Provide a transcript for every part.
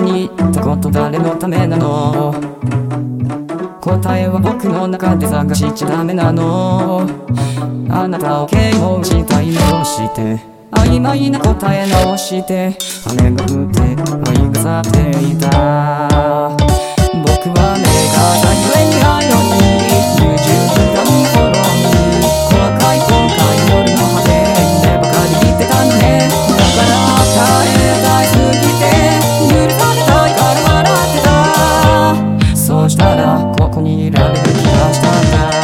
に言ったこと誰のためなの？答えは僕の中で探しちゃダメなの。あなたを形容したい目をして曖昧な答え直して雨が降って愛が去っていた。僕は目が大変にあるのに優柔不断な頃に細かい後悔夜の果てでばかり言ってたのね。だから耐えたいすぎて許されたいから笑ってた。そうしたらここにいられる気がしたんだ。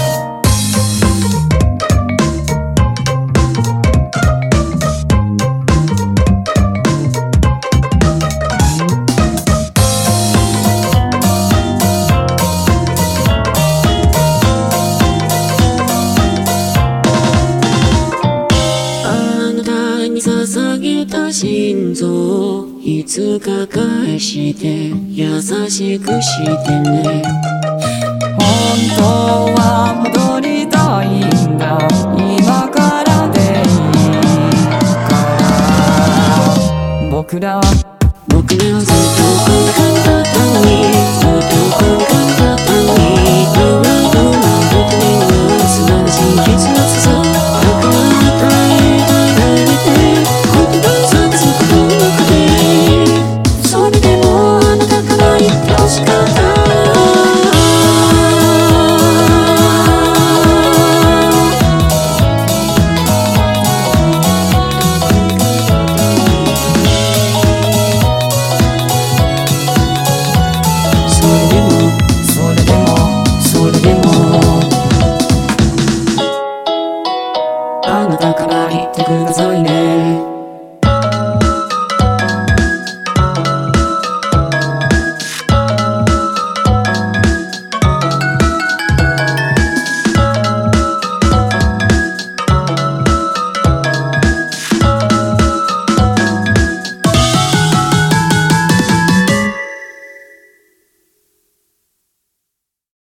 捧げた心臓いつか返して優しくしてね。 本当は戻りたいんだ今からでいいから。僕らはずっとこんな感じだったのにずっとこんな感じだったのにどうな僕には素晴らしい結末さ。だからあなたから言ってくださいね。